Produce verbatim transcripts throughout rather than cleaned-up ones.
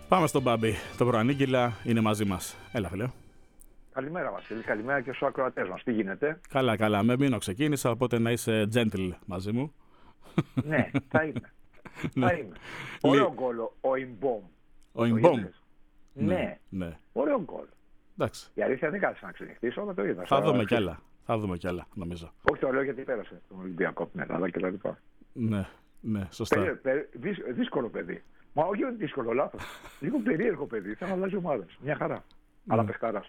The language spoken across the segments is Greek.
Πάμε στον Μπάμπη. Το προανήγγυλα είναι μαζί μας. Έλα, φίλε. Καλημέρα, Βασίλη. Καλημέρα και στους ακροατές μας. Τι γίνεται? Καλά, καλά. Με μείνω ξεκίνησα, οπότε να είσαι gentle μαζί μου. Ναι, θα είμαι. θα είμαι. Ωραίο γκολ ο Ιμπόμ. Ο Ιμπόμ. Ναι. ναι. Ωραίο γκολ. Εντάξει. Η αλήθεια δεν κάθισε να ξενυχτήσω, αλλά το είδα. Θα δούμε κι άλλα. Θα δούμε κι άλλα, νομίζω. Όχι, το λέω γιατί πέρασε τον Ολυμπιακό από την Ελλάδα και τα λοιπά. Ναι, ναι, σωστά. Περί, περί, δύσ, δύσκολο παιδί. Μα όχι δύσκολο, λάθος. Λίγο περίεργο παιδί. Θα αλλάζει ομάδες. Μια χαρά. Mm. Αλλά παιχταράς.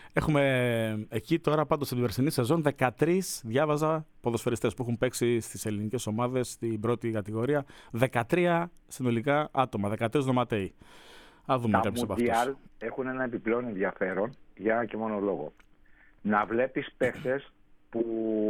Έχουμε εκεί τώρα πάντως στην περσινή σεζόν δεκατρείς, διάβαζα, ποδοσφαιριστές που έχουν παίξει στις ελληνικές ομάδες στην πρώτη κατηγορία. δεκατρία συνολικά άτομα, δεκατρείς δωματέοι. Α δούμε κάποιους από αυτούς. Τα Μουντιάλ έχουν ένα επιπλέον ενδιαφέρον για ένα και μόνο λόγο. Να βλέπεις παίχτες που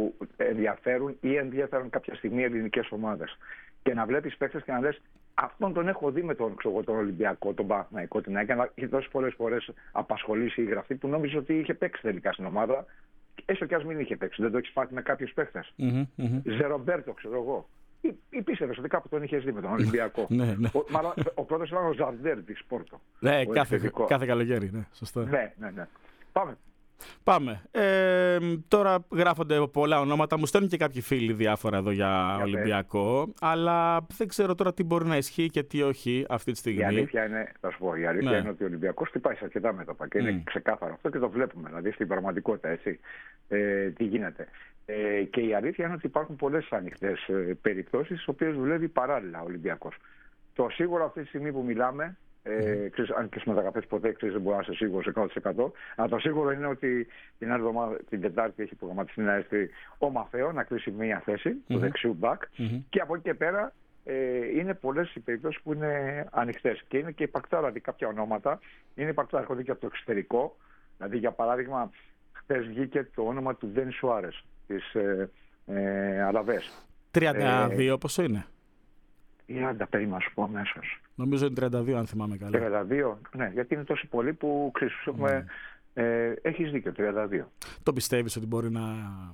ενδιαφέρουν ή ενδιαφέρουν κάποια στιγμή ελληνικές ομάδες. Και να βλέπεις παίχτες και να λες, αυτόν τον έχω δει με τον, ξέρω, τον Ολυμπιακό, τον Παναθηναϊκό, την έκανα. Έχει δώσει πολλές φορές απασχολήσει η γραφή που νόμιζε ότι είχε παίξει τελικά στην ομάδα. Έστω κι ας μην είχε παίξει. Δεν το έχεις πάρει με κάποιους παίχτες. Mm-hmm, mm-hmm. Ζερομπέρτο, ξέρω εγώ. Ή, ή πίστευες ότι κάπου τον είχες δει με τον Ολυμπιακό. ναι, ναι. Ο, μάλλον, ο πρώτος ήταν ο Ζαρντέρ της Πόρτο. Ναι, κάθε, κάθε καλοκαίρι. Ναι, σωστά. Ναι, ναι, ναι. Πάμε. Πάμε. Ε, τώρα γράφονται πολλά ονόματα. Μου στέλνουν και κάποιοι φίλοι διάφορα εδώ για, για Ολυμπιακό. Πες. Αλλά δεν ξέρω τώρα τι μπορεί να ισχύει και τι όχι αυτή τη στιγμή. Η αλήθεια είναι, θα σου πω, η αλήθεια ναι. είναι ότι ο Ολυμπιακός χτυπάει σε αρκετά μέτωπα. Και mm. είναι ξεκάθαρο αυτό και το βλέπουμε. Δηλαδή στην πραγματικότητα, έτσι. Ε, τι γίνεται. Ε, και η αλήθεια είναι ότι υπάρχουν πολλές ανοιχτές ε, περιπτώσεις, στις οποίες δουλεύει παράλληλα ο Ολυμπιακός. Το σίγουρο αυτή τη στιγμή που μιλάμε. Ε, ξέρεις, αν και στις μεταγραφές ποτέ ξέρεις, δεν μπορεί να είσαι σίγουρος εκατό τοις εκατό. Αλλά το σίγουρο είναι ότι την άλλη εβδομάδα, την Τετάρτη, έχει προγραμματιστεί να έρθει ο Μαθαίο να κλείσει μία θέση mm-hmm. του δεξιού μπακ. Mm-hmm. Και από εκεί και πέρα ε, είναι πολλές οι περιπτώσεις που είναι ανοιχτές. Και είναι και υπαρκτά, δηλαδή κάποια ονόματα είναι υπαρκτά, έρχονται και από το εξωτερικό. Δηλαδή, για παράδειγμα, χθες βγήκε το όνομα του Ντένις Σουάρες της ε, ε, Αλαβές. τριάντα δύο ε, πόσο είναι? τριάντα, περίμενα σου πω αμέσως. Νομίζω είναι τριάντα δύο, αν θυμάμαι καλά. τριάντα δύο, ναι, γιατί είναι τόσο πολλοί που ξέρεις, έχουμε. Mm. Ε, έχεις δίκιο, τριάντα δύο. Το πιστεύεις ότι μπορεί να.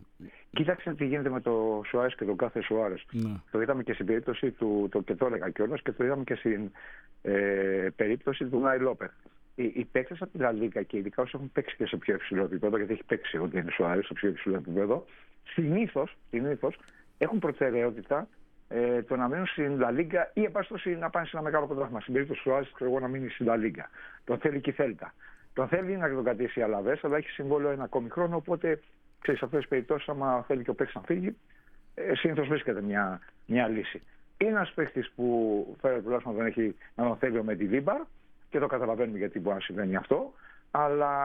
Κοίταξε τι γίνεται με το Σουάρες και τον κάθε Σουάρες. Ναι. Το είδαμε και στην περίπτωση του, το, και το έλεγα κιόλας, και το είδαμε και στην ε, περίπτωση του Νάι Λόπεθ. Οι, οι παίκτες από την Λα Λίγκα και ειδικά όσοι έχουν παίξει και σε πιο υψηλό επίπεδο, γιατί έχει παίξει ο Ντένις Σουάρες σε πιο υψηλό επίπεδο, συνήθως, συνήθως έχουν προτεραιότητα. Ε, το να μείνουν στην Λα Λίγκα ή επάστοση να πάνε σε ένα μεγάλο πρωτάθλημα. Στην περίπτωση του Σουάρες, ξέρω εγώ, να μείνει στην Λα Λίγκα. Τον θέλει και η Θέλτα. Τον θέλει να τον κρατήσει η Αλαβές, αλλά έχει συμβόλαιο ένα ακόμη χρόνο. Οπότε, ξέρεις, σε αυτές τις περιπτώσεις, άμα θέλει και ο παίκτης να φύγει, ε, συνήθως βρίσκεται μια, μια λύση. Είναι ένας παίκτης που φέρει τουλάχιστον να τον έχει να τον θέλει ο Μεντιλίμπαρ και το καταλαβαίνουμε γιατί μπορεί να συμβαίνει αυτό. Αλλά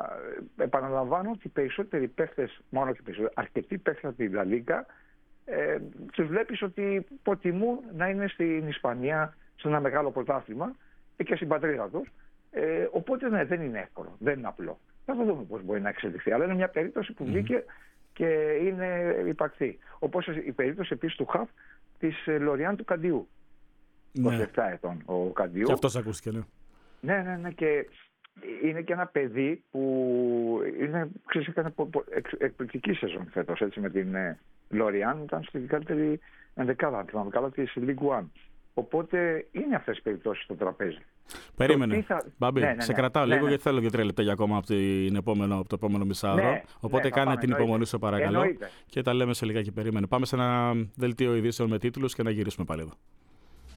επαναλαμβάνω ότι οι περισσότεροι παίκτες, μόνο και περισσότεροι, αρκετοί παίκτες από τη Λα Λίγκα, Ε, τους βλέπεις ότι προτιμούν να είναι στην Ισπανία σε ένα μεγάλο πρωτάθλημα και στην πατρίδα τους. Ε, οπότε ναι, δεν είναι εύκολο, δεν είναι απλό. Θα το δούμε πώς μπορεί να εξελιχθεί. Αλλά είναι μια περίπτωση που βγήκε mm. και είναι υπαρκτή. Όπως η περίπτωση επίσης του Χαφ της Λοριάν του Καντιού. Ναι. είκοσι επτά ετών ο Καντιού. Και αυτός ακούστηκε, ναι. Ναι, ναι, ναι. Και είναι και ένα παιδί που είναι, ξέρεις, έκανε εκπληκτική σεζόν φέτος, έτσι, με την Λοριάν, ήταν στην καλύτερη ενδεκάδα, αν θυμάμαι καλά, της League One. Οπότε είναι αυτές οι περιπτώσεις στο τραπέζι. Περίμενε. Θα... Μπάμπη, ναι, ναι, ναι, σε κρατάω ναι, λίγο ναι. γιατί θέλω και τρία λεπτά για ακόμα από, την επόμενο, από το επόμενο μισάωρο. Ναι, Οπότε ναι, κάνε πάμε, την υπομονή εννοείται. σου, παρακαλώ. Εννοείται. Και τα λέμε σε λιγάκι. Περίμενε. Πάμε σε ένα δελτίο ειδήσεων με τίτλους και να γυρίσουμε πάλι εδώ.